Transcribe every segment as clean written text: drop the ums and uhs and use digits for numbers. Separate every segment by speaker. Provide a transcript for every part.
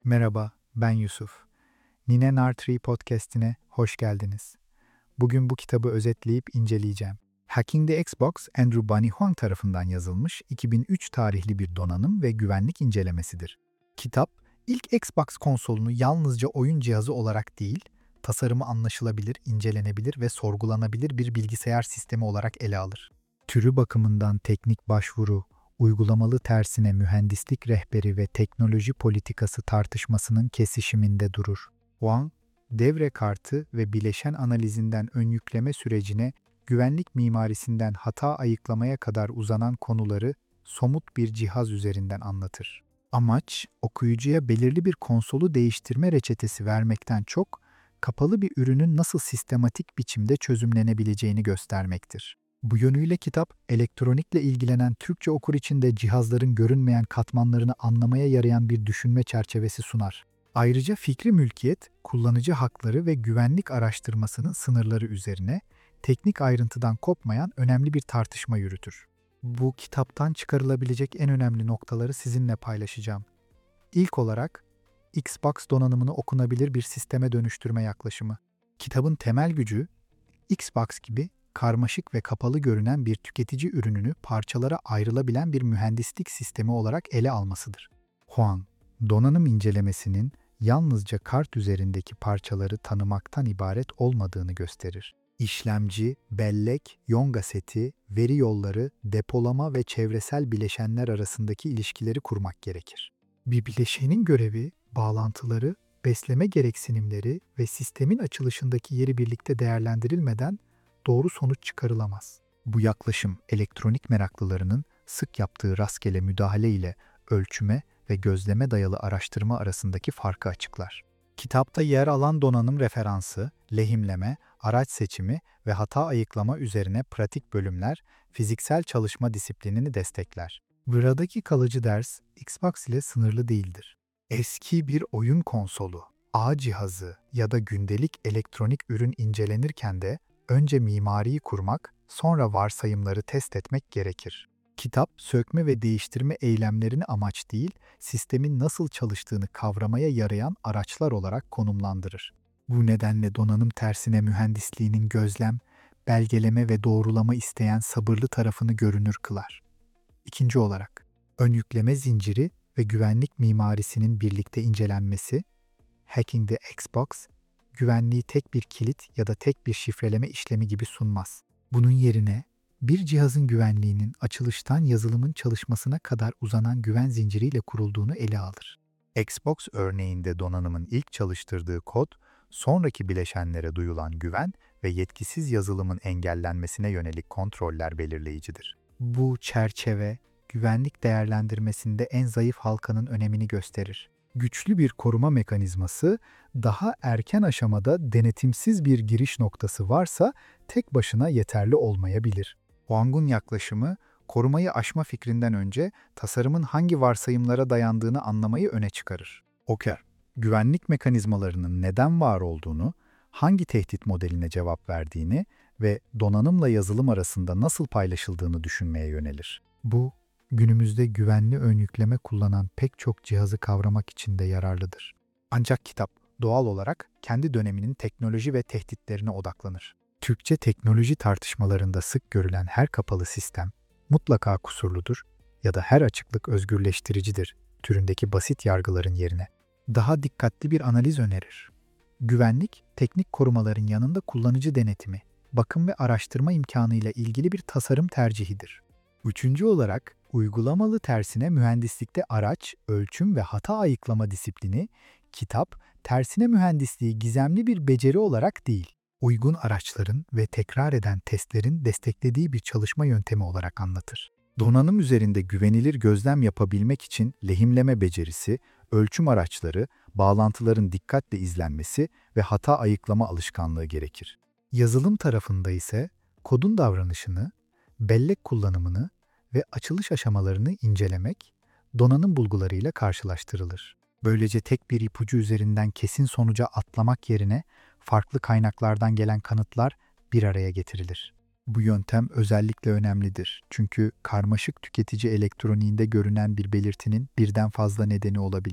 Speaker 1: Merhaba, ben Yusuf. Nine Nar podcast'ine hoş geldiniz. Bugün bu kitabı özetleyip inceleyeceğim. Hacking the Xbox, Andrew Bunny Huang tarafından yazılmış 2003 tarihli bir donanım ve güvenlik incelemesidir. Kitap, ilk Xbox konsolunu yalnızca oyun cihazı olarak değil, tasarımı anlaşılabilir, incelenebilir ve sorgulanabilir bir bilgisayar sistemi olarak ele alır. Türü bakımından teknik başvuru, uygulamalı tersine mühendislik rehberi ve teknoloji politikası tartışmasının kesişiminde durur. Wang, devre kartı ve bileşen analizinden ön yükleme sürecine, güvenlik mimarisinden hata ayıklamaya kadar uzanan konuları somut bir cihaz üzerinden anlatır. Amaç, okuyucuya belirli bir konsolu değiştirme reçetesi vermekten çok, kapalı bir ürünün nasıl sistematik biçimde çözümlenebileceğini göstermektir. Bu yönüyle kitap, elektronikle ilgilenen Türkçe okur için de cihazların görünmeyen katmanlarını anlamaya yarayan bir düşünme çerçevesi sunar. Ayrıca fikri mülkiyet, kullanıcı hakları ve güvenlik araştırmasının sınırları üzerine teknik ayrıntıdan kopmayan önemli bir tartışma yürütür. Bu kitaptan çıkarılabilecek en önemli noktaları sizinle paylaşacağım. İlk olarak, Xbox donanımını okunabilir bir sisteme dönüştürme yaklaşımı. Kitabın temel gücü, Xbox gibi karmaşık ve kapalı görünen bir tüketici ürününü parçalara ayrılabilen bir mühendislik sistemi olarak ele almasıdır. Huang, donanım incelemesinin yalnızca kart üzerindeki parçaları tanımaktan ibaret olmadığını gösterir. İşlemci, bellek, yonga seti, veri yolları, depolama ve çevresel bileşenler arasındaki ilişkileri kurmak gerekir. Bir bileşenin görevi, bağlantıları, besleme gereksinimleri ve sistemin açılışındaki yeri birlikte değerlendirilmeden doğru sonuç çıkarılamaz. Bu yaklaşım elektronik meraklılarının sık yaptığı rastgele müdahale ile ölçüme ve gözleme dayalı araştırma arasındaki farkı açıklar. Kitapta yer alan donanım referansı, lehimleme, araç seçimi ve hata ayıklama üzerine pratik bölümler fiziksel çalışma disiplinini destekler. Buradaki kalıcı ders Xbox ile sınırlı değildir. Eski bir oyun konsolu, ağ cihazı ya da gündelik elektronik ürün incelenirken de önce mimariyi kurmak, sonra varsayımları test etmek gerekir. Kitap, sökme ve değiştirme eylemlerini amaç değil, sistemin nasıl çalıştığını kavramaya yarayan araçlar olarak konumlandırır. Bu nedenle donanım tersine mühendisliğinin gözlem, belgeleme ve doğrulama isteyen sabırlı tarafını görünür kılar. İkinci olarak, ön yükleme zinciri ve güvenlik mimarisinin birlikte incelenmesi, Hacking the Xbox, güvenliği tek bir kilit ya da tek bir şifreleme işlemi gibi sunmaz. Bunun yerine, bir cihazın güvenliğinin açılıştan yazılımın çalışmasına kadar uzanan güven zinciriyle kurulduğunu ele alır. Xbox örneğinde donanımın ilk çalıştırdığı kod, sonraki bileşenlere duyulan güven ve yetkisiz yazılımın engellenmesine yönelik kontroller belirleyicidir. Bu çerçeve, güvenlik değerlendirmesinde en zayıf halkanın önemini gösterir. Güçlü bir koruma mekanizması, daha erken aşamada denetimsiz bir giriş noktası varsa tek başına yeterli olmayabilir. Huang'un yaklaşımı, korumayı aşma fikrinden önce tasarımın hangi varsayımlara dayandığını anlamayı öne çıkarır. Oker, güvenlik mekanizmalarının neden var olduğunu, hangi tehdit modeline cevap verdiğini ve donanımla yazılım arasında nasıl paylaşıldığını düşünmeye yönelir. Bu, günümüzde güvenli ön yükleme kullanan pek çok cihazı kavramak için de yararlıdır. Ancak kitap, doğal olarak kendi döneminin teknoloji ve tehditlerine odaklanır. Türkçe teknoloji tartışmalarında sık görülen her kapalı sistem mutlaka kusurludur ya da her açıklık özgürleştiricidir türündeki basit yargıların yerine daha dikkatli bir analiz önerir. Güvenlik, teknik korumaların yanında kullanıcı denetimi, bakım ve araştırma imkanıyla ilgili bir tasarım tercihidir. Üçüncü olarak, uygulamalı tersine mühendislikte araç, ölçüm ve hata ayıklama disiplini, kitap, tersine mühendisliği gizemli bir beceri olarak değil, uygun araçların ve tekrar eden testlerin desteklediği bir çalışma yöntemi olarak anlatır. Donanım üzerinde güvenilir gözlem yapabilmek için lehimleme becerisi, ölçüm araçları, bağlantıların dikkatle izlenmesi ve hata ayıklama alışkanlığı gerekir. Yazılım tarafında ise kodun davranışını, bellek kullanımını ve açılış aşamalarını incelemek, donanım bulgularıyla karşılaştırılır. Böylece tek bir ipucu üzerinden kesin sonuca atlamak yerine farklı kaynaklardan gelen kanıtlar bir araya getirilir. Bu yöntem özellikle önemlidir çünkü karmaşık tüketici elektroniğinde görünen bir belirtinin birden fazla nedeni olabilir.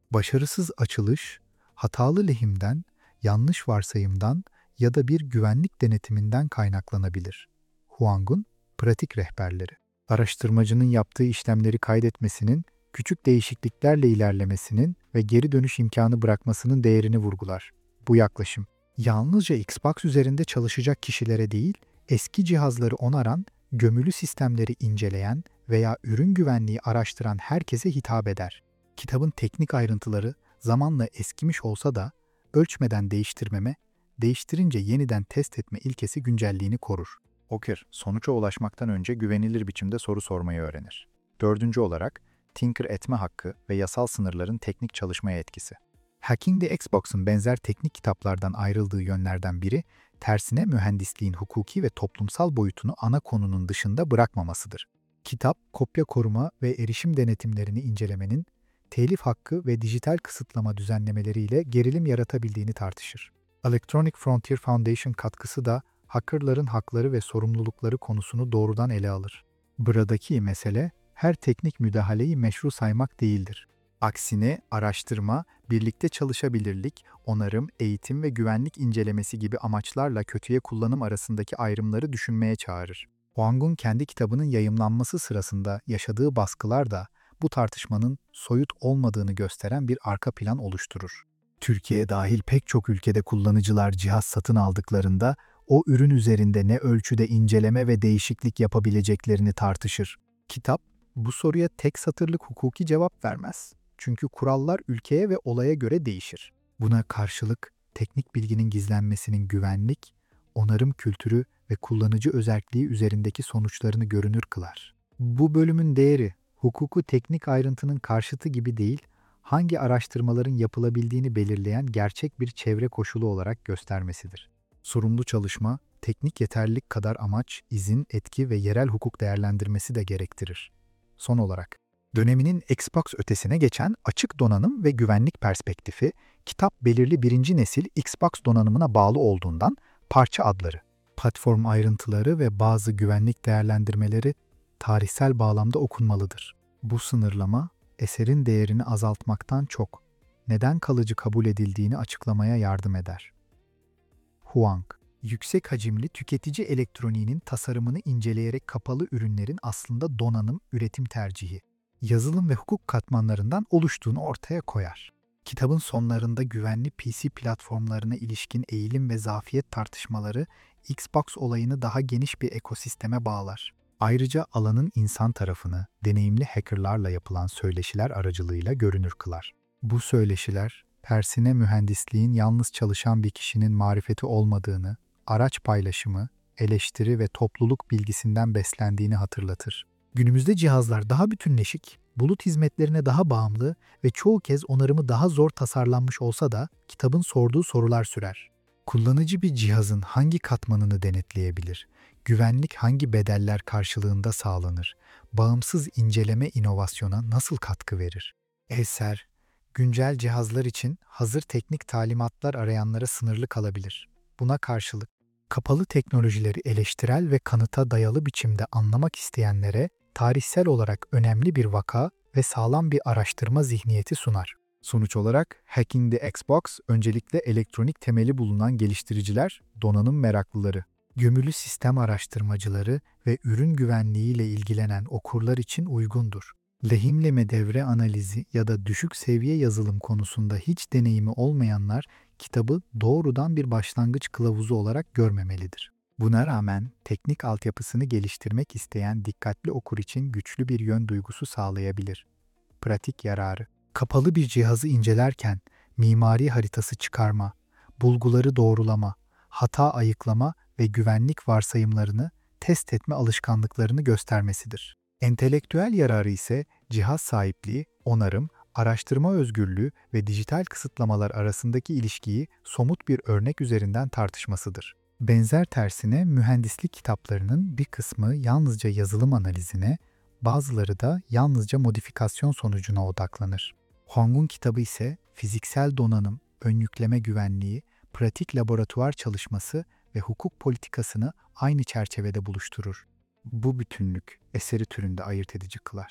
Speaker 1: Başarısız açılış, hatalı lehimden, yanlış varsayımdan ya da bir güvenlik denetiminden kaynaklanabilir. Huang'un pratik rehberleri. Araştırmacının yaptığı işlemleri kaydetmesinin, küçük değişikliklerle ilerlemesinin ve geri dönüş imkanı bırakmasının değerini vurgular. Bu yaklaşım, yalnızca Xbox üzerinde çalışacak kişilere değil, eski cihazları onaran, gömülü sistemleri inceleyen veya ürün güvenliği araştıran herkese hitap eder. Kitabın teknik ayrıntıları zamanla eskimiş olsa da ölçmeden değiştirmeme, değiştirince yeniden test etme ilkesi güncelliğini korur. Okur, sonuca ulaşmaktan önce güvenilir biçimde soru sormayı öğrenir. Dördüncü olarak, tinker etme hakkı ve yasal sınırların teknik çalışmaya etkisi. Hacking the Xbox'ın benzer teknik kitaplardan ayrıldığı yönlerden biri, tersine mühendisliğin hukuki ve toplumsal boyutunu ana konunun dışında bırakmamasıdır. Kitap, kopya koruma ve erişim denetimlerini incelemenin, telif hakkı ve dijital kısıtlama düzenlemeleriyle gerilim yaratabildiğini tartışır. Electronic Frontier Foundation katkısı da hackerların hakları ve sorumlulukları konusunu doğrudan ele alır. Buradaki mesele, her teknik müdahaleyi meşru saymak değildir. Aksine araştırma, birlikte çalışabilirlik, onarım, eğitim ve güvenlik incelemesi gibi amaçlarla kötüye kullanım arasındaki ayrımları düşünmeye çağırır. Huang'un kendi kitabının yayımlanması sırasında yaşadığı baskılar da bu tartışmanın soyut olmadığını gösteren bir arka plan oluşturur. Türkiye dahil pek çok ülkede kullanıcılar cihaz satın aldıklarında o ürün üzerinde ne ölçüde inceleme ve değişiklik yapabileceklerini tartışır. Kitap, bu soruya tek satırlık hukuki cevap vermez. Çünkü kurallar ülkeye ve olaya göre değişir. Buna karşılık teknik bilginin gizlenmesinin güvenlik, onarım kültürü ve kullanıcı özerkliği üzerindeki sonuçlarını görünür kılar. Bu bölümün değeri, hukuku teknik ayrıntının karşıtı gibi değil, hangi araştırmaların yapılabildiğini belirleyen gerçek bir çevre koşulu olarak göstermesidir. Sorumlu çalışma, teknik yeterlilik kadar amaç, izin, etki ve yerel hukuk değerlendirmesi de gerektirir. Son olarak, döneminin Xbox ötesine geçen açık donanım ve güvenlik perspektifi, kitap belirli birinci nesil Xbox donanımına bağlı olduğundan parça adları, platform ayrıntıları ve bazı güvenlik değerlendirmeleri tarihsel bağlamda okunmalıdır. Bu sınırlama, eserin değerini azaltmaktan çok, neden kalıcı kabul edildiğini açıklamaya yardım eder. Huang, yüksek hacimli tüketici elektroniğinin tasarımını inceleyerek kapalı ürünlerin aslında donanım, üretim tercihi, yazılım ve hukuk katmanlarından oluştuğunu ortaya koyar. Kitabın sonlarında güvenli PC platformlarına ilişkin eğilim ve zafiyet tartışmaları Xbox olayını daha geniş bir ekosisteme bağlar. Ayrıca alanın insan tarafını deneyimli hackerlarla yapılan söyleşiler aracılığıyla görünür kılar. Bu söyleşiler, tersine mühendisliğin yalnız çalışan bir kişinin marifeti olmadığını, araç paylaşımı, eleştiri ve topluluk bilgisinden beslendiğini hatırlatır. Günümüzde cihazlar daha bütünleşik, bulut hizmetlerine daha bağımlı ve çoğu kez onarımı daha zor tasarlanmış olsa da kitabın sorduğu sorular sürer. Kullanıcı bir cihazın hangi katmanını denetleyebilir? Güvenlik hangi bedeller karşılığında sağlanır? Bağımsız inceleme inovasyona nasıl katkı verir? Eser, güncel cihazlar için hazır teknik talimatlar arayanlara sınırlı kalabilir. Buna karşılık, kapalı teknolojileri eleştirel ve kanıta dayalı biçimde anlamak isteyenlere tarihsel olarak önemli bir vaka ve sağlam bir araştırma zihniyeti sunar. Sonuç olarak Hacking the Xbox öncelikle elektronik temeli bulunan geliştiriciler, donanım meraklıları, gömülü sistem araştırmacıları ve ürün güvenliğiyle ilgilenen okurlar için uygundur. Lehimleme devre analizi ya da düşük seviye yazılım konusunda hiç deneyimi olmayanlar kitabı doğrudan bir başlangıç kılavuzu olarak görmemelidir. Buna rağmen teknik altyapısını geliştirmek isteyen dikkatli okur için güçlü bir yön duygusu sağlayabilir. Pratik yararı. Kapalı bir cihazı incelerken mimari haritası çıkarma, bulguları doğrulama, hata ayıklama ve güvenlik varsayımlarını test etme alışkanlıklarını göstermesidir. Entelektüel yararı ise cihaz sahipliği, onarım, araştırma özgürlüğü ve dijital kısıtlamalar arasındaki ilişkiyi somut bir örnek üzerinden tartışmasıdır. Benzer tersine mühendislik kitaplarının bir kısmı yalnızca yazılım analizine, bazıları da yalnızca modifikasyon sonucuna odaklanır. Huang'un kitabı ise fiziksel donanım, ön yükleme güvenliği, pratik laboratuvar çalışması ve hukuk politikasını aynı çerçevede buluşturur. Bu bütünlük eseri türünde ayırt edici kılar.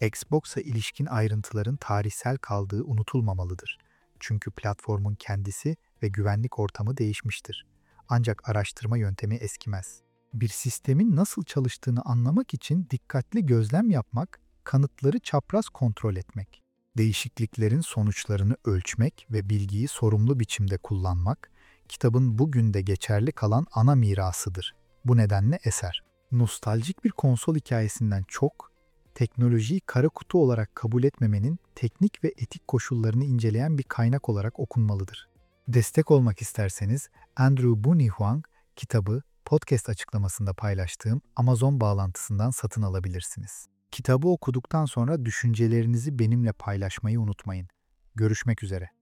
Speaker 1: Xbox'a ilişkin ayrıntıların tarihsel kaldığı unutulmamalıdır. Çünkü platformun kendisi ve güvenlik ortamı değişmiştir. Ancak araştırma yöntemi eskimez. Bir sistemin nasıl çalıştığını anlamak için dikkatli gözlem yapmak, kanıtları çapraz kontrol etmek, değişikliklerin sonuçlarını ölçmek ve bilgiyi sorumlu biçimde kullanmak, kitabın bugün de geçerli kalan ana mirasıdır. Bu nedenle eser, nostaljik bir konsol hikayesinden çok, teknolojiyi kara kutu olarak kabul etmemenin teknik ve etik koşullarını inceleyen bir kaynak olarak okunmalıdır. Destek olmak isterseniz Andrew Bunny Huang kitabı podcast açıklamasında paylaştığım Amazon bağlantısından satın alabilirsiniz. Kitabı okuduktan sonra düşüncelerinizi benimle paylaşmayı unutmayın. Görüşmek üzere.